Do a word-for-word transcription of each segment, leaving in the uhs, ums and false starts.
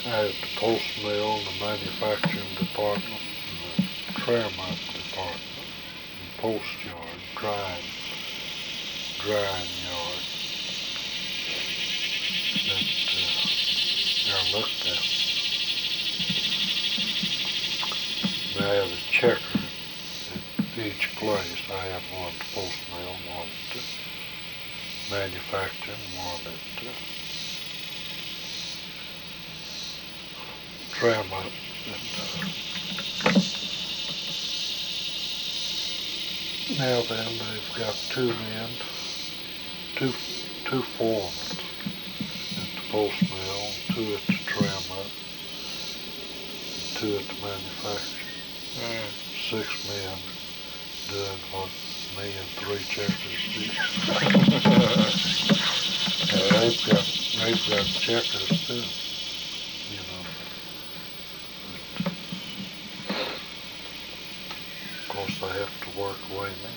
had the post mill, the manufacturing department, and the tram-up department, and post yard, drying, drying yard that uh, I looked at. And I have a checker at each place. I have one at the post mill, one at the manufacturing, one at uh, tram up. And, uh, now then, they've got two men, two two foremen at the post mill, two at the tram up, and two at the manufacturing. Mm. Six men doing what me and three checkers do. And they've got they've got checkers too, you know. But of course they have to work with me.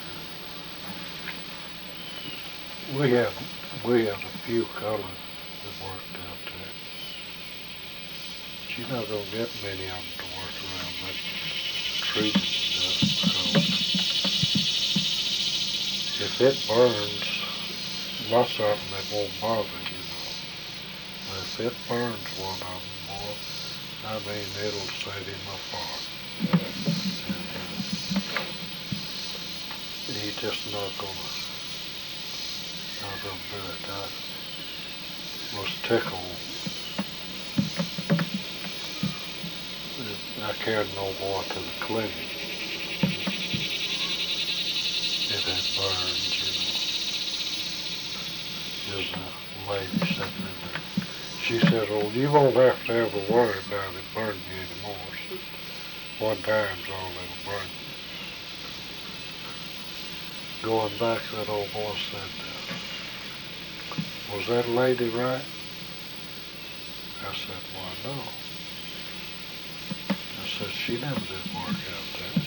We had we had a few colored that worked out there. But you're not gonna get many of them to work around that treated stuff, because if it burns, lots of them it won't bother, you know. But if it burns one of them, boy, I mean, it'll set him apart. And uh, he just not gonna, not gonna do it. I was tickled. I carried no boy to the clinic. It had burned, you know. There's a lady sitting in there. She said, oh, you won't have to ever worry about it burning you anymore. She said, one time's all it'll burn you. Going back, that old boy said, uh, was that lady right? I said, why, no. I said, she never did work out there.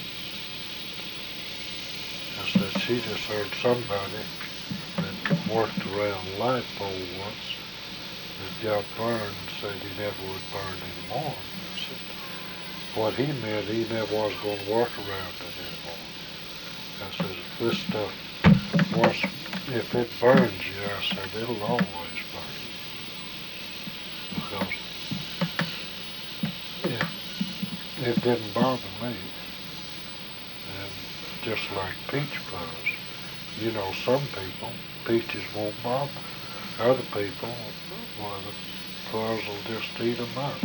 I said, she just heard somebody that worked around a light pole once that got burned and said he never would burn anymore. I said, what he meant, he never was going to work around it anymore. I said, if this stuff, once, if it burns you, I said, it'll always burn you. Because it didn't bother me. And just like peach fuzz, you know, some people, peaches won't bother. Other people, well, the fuzz will just eat them up.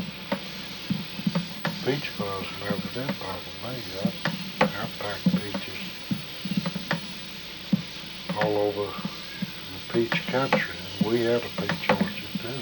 Peach fuzz never did bother me. I, I packed peaches all over the peach country, and we had a peach orchard too.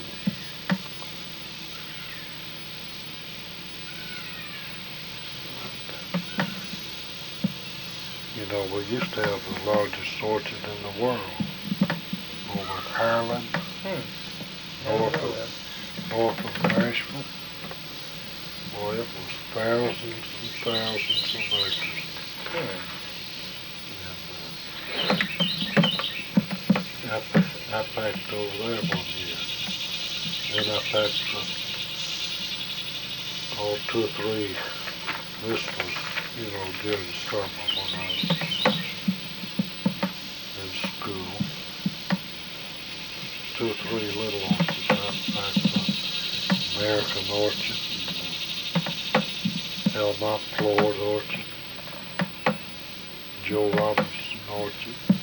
You know, we used to have the largest orchard in the world over Ireland, Hmm. north of, north of Nashville. Boy, it was thousands and thousands of acres. Hmm. And, uh, I, I packed over there one year. Then I packed uh, oh, two or three. This was, you know, during the summer when I was in school. Two or three little orchards. I packed the American Orchard, and Elmont Floyd Orchard, Joe Robinson Orchard.